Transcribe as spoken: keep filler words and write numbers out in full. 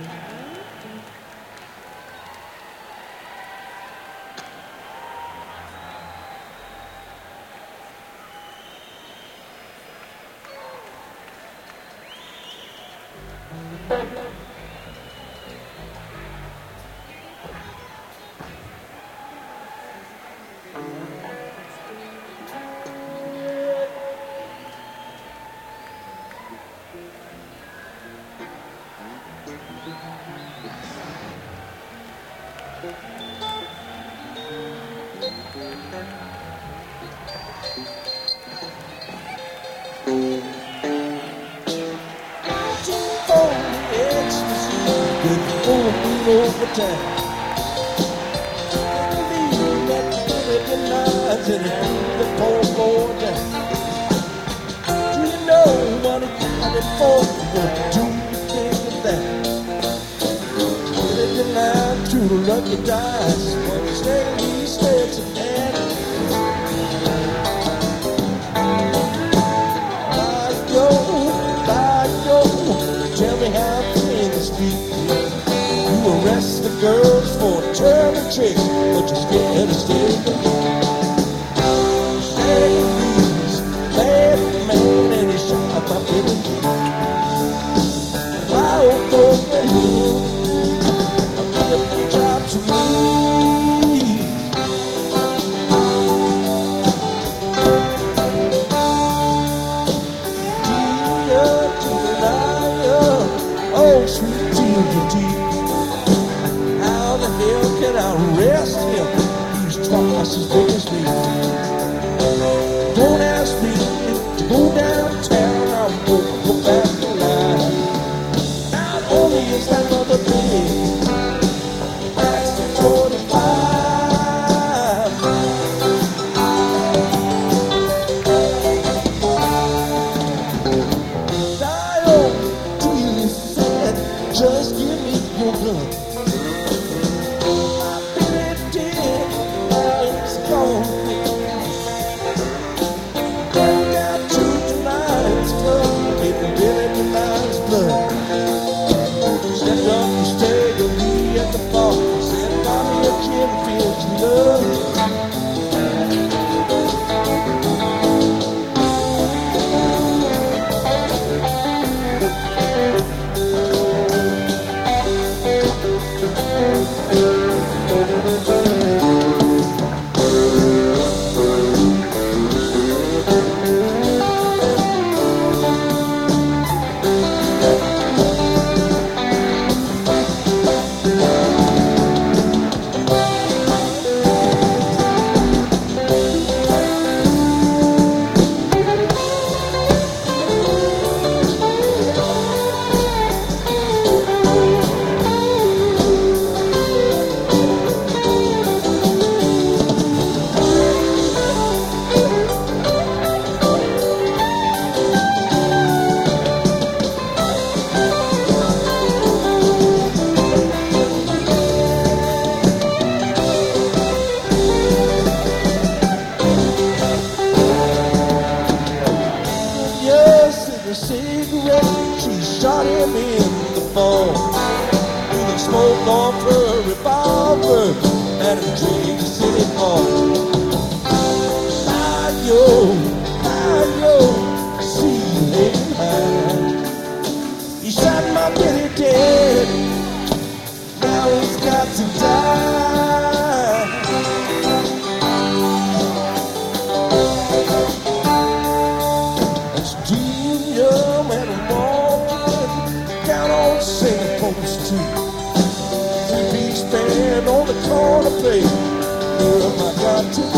Overtime. Believe that Billy denies that he beat the poor boy down. Do you know what he got it for? What do you think of that? Billy denied to the lucky dice. One day he said to Dad, by yo, by yo, tell me how to in the street. Arrest the girls for a turning trick, but you're scared to stay with me. Shaggy Blues, bad man, and he shot my baby. My old broken hill, I give the job to me. Dear, dear, oh, sweet dear, dear. How the hell can I arrest him? He's twice as big as me. Don't ask me to go downtown. I'm gonna go back to life. Not only is that mother big, that's the forty-five. Dial till you said, just give me your blood. A cigarette, she shot him in the fall. With a smoke off her revolver at a Kansas City Hall. Hi-yo, hi-yo, see you later high. He shot my Billy dead, now he's got to die. It's Junior and I'm walking down on Saint Post Street. Three-piece band on the corner plate. Where have I got to